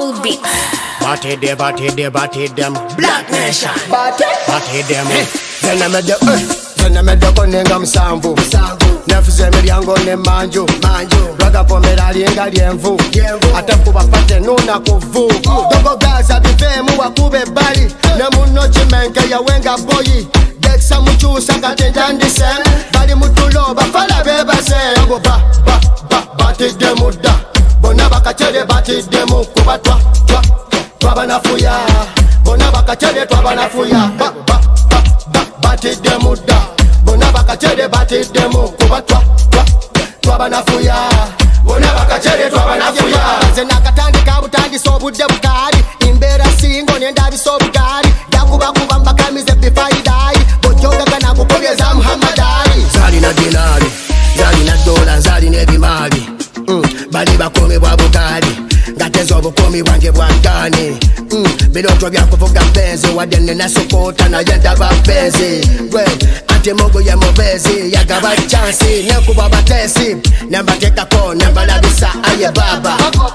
cold beat. Batty them. Black Nation. Batty them. Zena me de konenga msambu. Nefuze miryango ne manju. Raga pomera lienga lienvu. Atakuba pate nuna kuvu. Dogo gaza bivemu wakube bali. Nemuno chimenke ya wenga boyi. Deksa muchusa katendandise. Bali mutulo bafala bebase. Batty demu da. Bona bakachele batty demu kuba twabanafuya. Bona bakachele twabanafuya. Batty demu da. Bona bakachele batty demu kuba twabanafuya. Bona bakachele twabanafuya. Zena katandika butandi sobudde bukali. Imbera singo nenda bisobukali. Yakuba mbakamize bifaidai. Bojoga kana kukoleza Muhammadali. Zali na dinari, zali na dola, zali ne bimali. Bali bakomi bwa bukali. Ngatezo obukomi bwange bwagani. Biroto byakuvuga benzi. Wadene nasokota na yenda bapenzi. Ate mogo ya mobezi. Yagaba chansi, nekuba batesi. Nembateka ko, nembalabisa aye baba.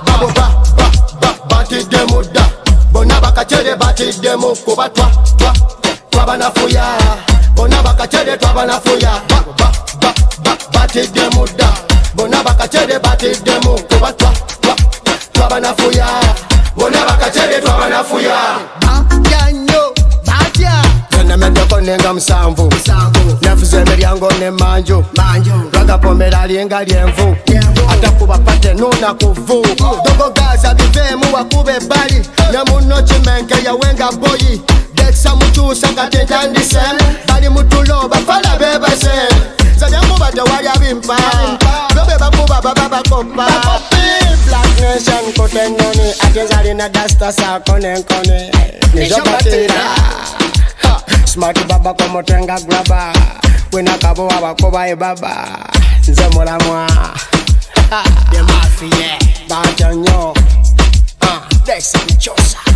Batty demu da. Bona bakachele batty demu kuba twabanafuya. Bona bakachele twabanafuya. Batty demu da. Bona bakachele batty demu kuba twabanafuya. Bona bakachele twabanafuya. Zena me de konenga msamvu. Nefuze miryango ne manju. Raga pomera lienga lienvu. Atakuba pate nuna kuvu. Dogo gaza bivemu wakube bali. Nemuno chimenke ya wenga boyi. Deksa muchusa katendandise. Bali mutulo bafala bebase. Zanyangu bata wali abimpa. Lobe bakuba baba bakopa. Black Nation kote noni. Atenzali na dasta sa kone. Nijo batira. Smart baba como tenga graba. Wena kabo wabakoba e baba. Nze mulamwa. The mafia. Bajanyo. Dexter Chosa.